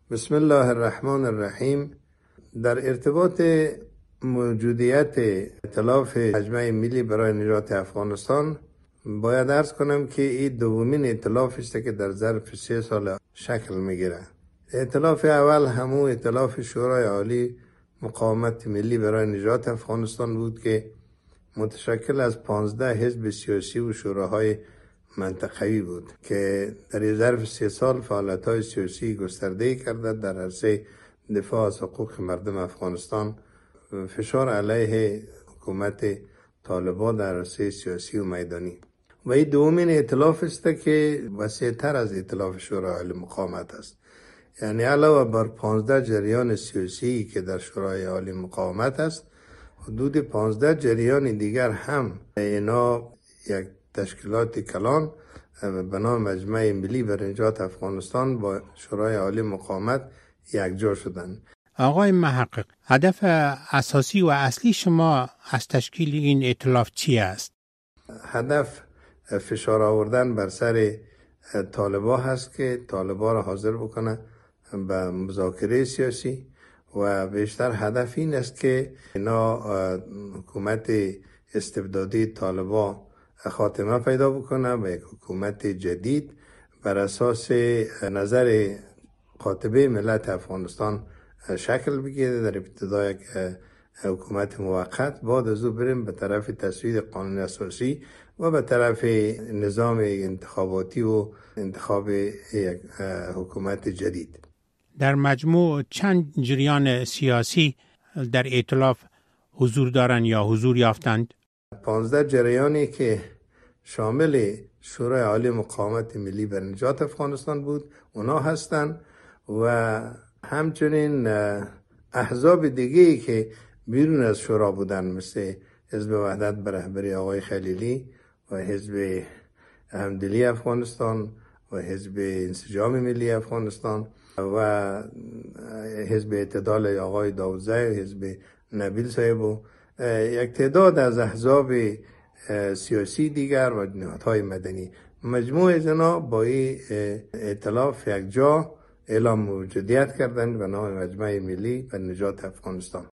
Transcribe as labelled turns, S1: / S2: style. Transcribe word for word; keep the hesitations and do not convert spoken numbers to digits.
S1: بسم الله الرحمن الرحیم. در ارتباط موجودیت ائتلاف مجمع ملی برای نجات افغانستان باید عرض کنم که این دومین ائتلاف است که در ظرف سه سال شکل میگیره. ائتلاف اول همون ائتلاف شورای عالی مقاومت ملی برای نجات افغانستان بود که متشکل از پانزده حزب سیاسی و شوراهای منطقوی بود که در ظرف سه سال فعالیت‌های سیاسی گسترده‌ای کرده در عرصه دفاع از حقوق مردم افغانستان، فشار علیه حکومت طالبان در عرصه سیاسی و میدانی. و این دومین ائتلاف است که وسیع‌تر از ائتلاف شورای عالی مقاومت است. یعنی علاوه بر پانزده جریان سیاسی که در شورای عالی مقاومت است، حدود پانزده جریان دیگر هم اینا یک تشکیلات کلان به نام مجمع ملی برای نجات افغانستان با شورای عالی مقاومت یکجا شدند.
S2: آقای محقق، هدف اساسی و اصلی شما از تشکیل این ائتلاف چی است؟
S1: هدف فشار آوردن بر سر طالبان هست که طالبان را حاضر بکنه به مذاکره سیاسی و بیشتر هدف این است که اینا حکومت استبدادی طالبان خاتمه پیدا بکنه و یک حکومت جدید بر اساس نظر قاطبه ملت افغانستان شکل بگیره. در ابتدا یک حکومت موقت، بعد از او بریم به طرف تصویب قانون اساسی و به طرف نظام انتخاباتی و انتخاب یک حکومت جدید.
S2: در مجموع چند جریان سیاسی در ائتلاف حضور دارند یا حضور یافتند؟
S1: پانزده جریانی که شامل شورای عالی مقاومت ملی برای نجات افغانستان بود اونا هستند و همچنین احزاب دیگه‌ای که بیرون از شورا بودن، مثل حزب وحدت به رهبری آقای خلیلی و حزب همدلی افغانستان و حزب انسجام ملی افغانستان و حزب اعتدال آقای داودزی و حزب نبیل صاحب و یک تعداد از احزاب سیاسی دیگر و نهادهای مدنی. مجموع از اینا با این ائتلاف یک جا اعلام موجودیت کردند به نام مجمع ملی برای نجات افغانستان.